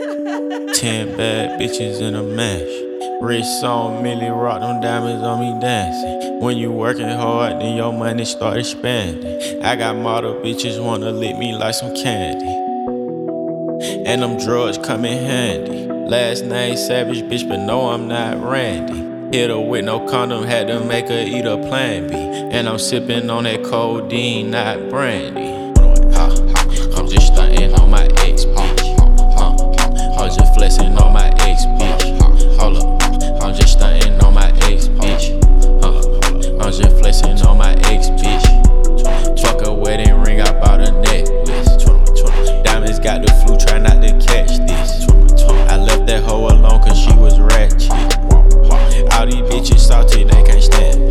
10 bad bitches in a mash. Wrist on Millie, rock them diamonds on me dancing. When you working hard, then your money start expanding. I got model bitches wanna lick me like some candy, and them drugs come in handy. Last name Savage, bitch, but no, I'm not Randy. Hit her with no condom, had to make her eat a Plan B. And I'm sipping on that codeine, not brandy. I'm just stunting on my ex, bitch. I'm just flexing on my ex, bitch. Hold up, I'm just stunting on my ex, bitch. I'm just flexing on my ex, bitch. Fuck a wedding ring, I bought a necklace. Diamonds got the flu, try not to catch this. I left that hoe alone cause she was ratchet. All these bitches salty, they can't stand.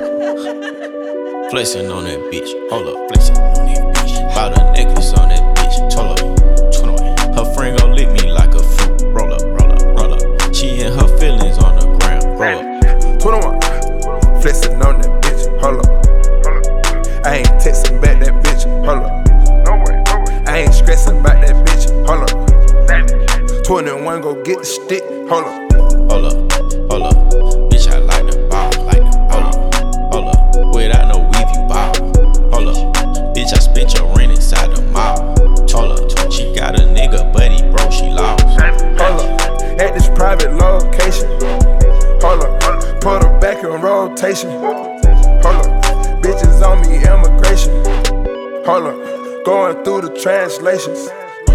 Flexing on that bitch, hold up, flexing on that bitch. Bought a necklace on that bitch, hold up. Her friend gon' lick me like a fruit. Roll up, roll up, roll up. She and her feelings on the ground. Roll up. 21, flexing on that bitch. Hold up. I ain't texting back that bitch. Hold up. I ain't stressing about that bitch. Hold up. 21, go get the stick. Hold up. Hold up, hold up. Bitch, I like the ball. Hold up. Without no weave, you ball. Hold up. Bitch, I spent your rent inside the mall. Hold up. She got a nigga, but he broke, she lost. Hold up, at this private location. Hold up, put her back in rotation. Hold up, bitches on me, immigration. Hold up, going through the translations.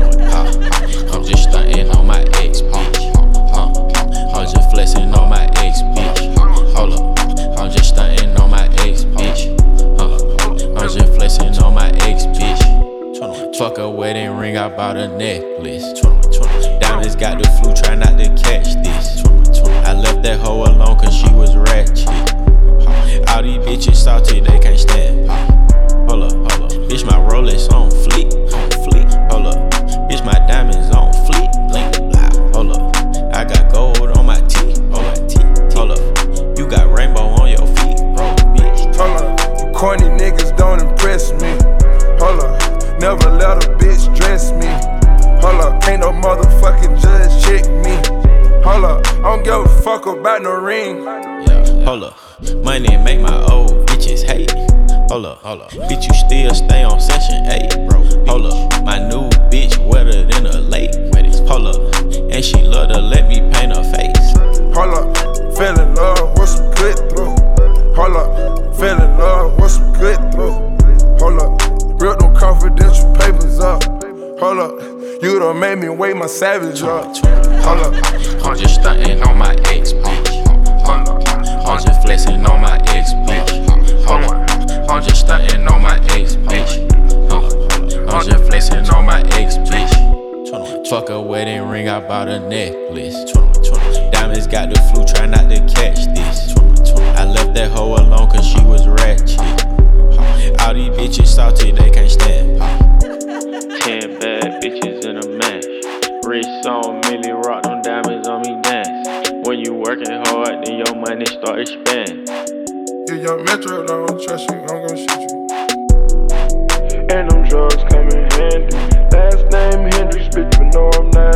I'm just stunting on my ex, bitch. I'm just flexing on my ex, bitch. Hold up, I'm just stunting on my ex, bitch. I'm just flexing on my ex, bitch. Fuck a wedding ring, I bought a necklace. Diamonds got the flu, try not to catch this. I left that hoe alone cause she was ratchet. All these bitches salty, they can't stand. Hold up, bitch, my Rolex on fleek. Hold up, bitch, my diamonds on fleek. Hold up, I got gold on my teeth. Hold up, you got rainbow on your feet, bro, bitch. Hold up, corny niggas don't impress me. Hold up. Never let a bitch dress me. Hold up, ain't no motherfucking judge check me. Hold up, I don't give a fuck about no ring. Yeah, hold up, money make my old bitches hate. Hold up, bitch, you still stay on session 8, bro. Hold up, my new bitch wetter than a lake. Hold up, and she love to let me paint her face. Hold up, fell in love with some good through. Hold up, fell in love with some good through. Hold up. Real them confidential papers up. Hold up, you done made me wake my savage up. Hold up, I'm just stunting on my ex, bitch. I'm just flexing on my ex, bitch. Hold up, I'm just stunting on my ex, bitch. I'm just flexing on my ex, bitch. Fuck a wedding ring, I bought a necklace. Diamonds got the flu, try not to catch this. I left that hoe alone cause she was ratchet. All these bitches salty, they can't stand. 10 bad bitches in a mash. Wrist on Millie, rock them diamonds on me dance. When you working hard, then your money start expanding. if young Metro don't trust you, I'm gonna shoot you. And them drugs come in handy. Last name Hendrix, bitch, but no, I'm not